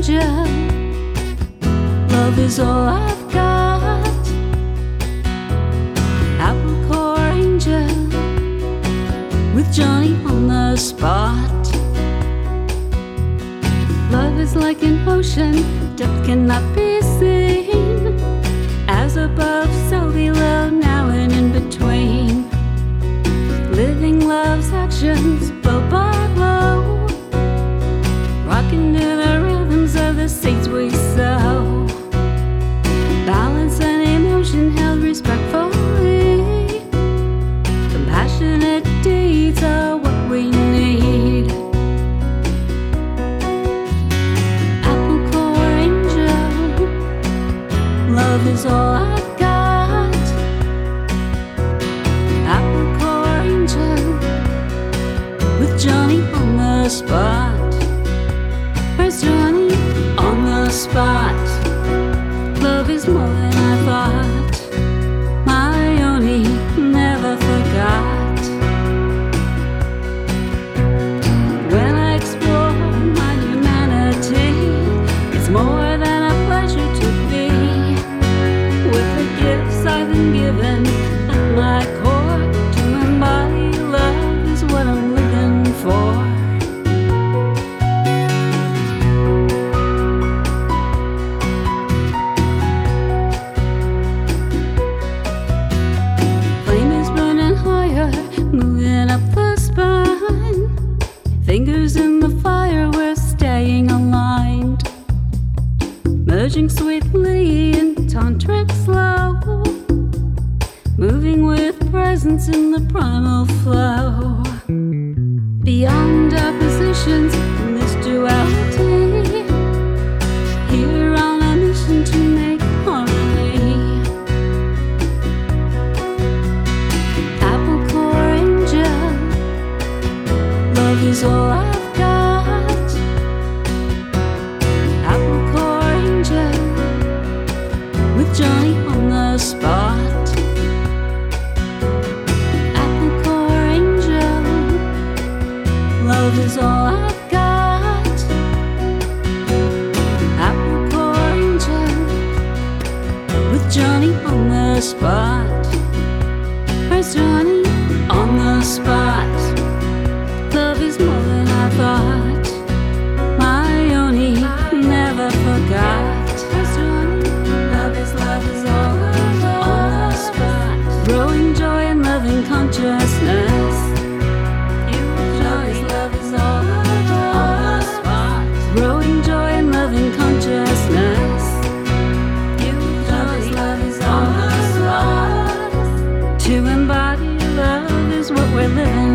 angel. Love is all I've got. Apple core angel with Johnny on the spot. Love is like an ocean, depth cannot be seen. As above, so below, now and in between. Living love's actions, blow by blow, rocking to the rhythms of the seeds we sow. Balance and emotion held respectfully. Compassionate deeds are what we need. Apple core angel, love is all I've got. Apple core angel with Johnny on the spot. Where's Johnny on the spot? Love is more than I thought. My only never forgot. When I explore my humanity, it's more than a pleasure to be. With the gifts I've been given at my core, to embody love is what I'm living for. Moving up the spine, fingers in the fire, we're staying aligned. Merging sweetly in tantric slow, moving with presence in the primal flow. Beyond our positions in this duality, here on a mission to make harmony. Love is all I've got. Apple core angel with Johnny on the spot. Apple core angel, love is all I've got. Apple core angel with Johnny on the spot. Where's Johnny on the spot? Love is more than I thought. My only never forgot. Love is all on the spot. Growing joy and loving consciousness. Love is all on the spot. Growing joy and loving consciousness. Love is all on the spot. To embody love is what we're living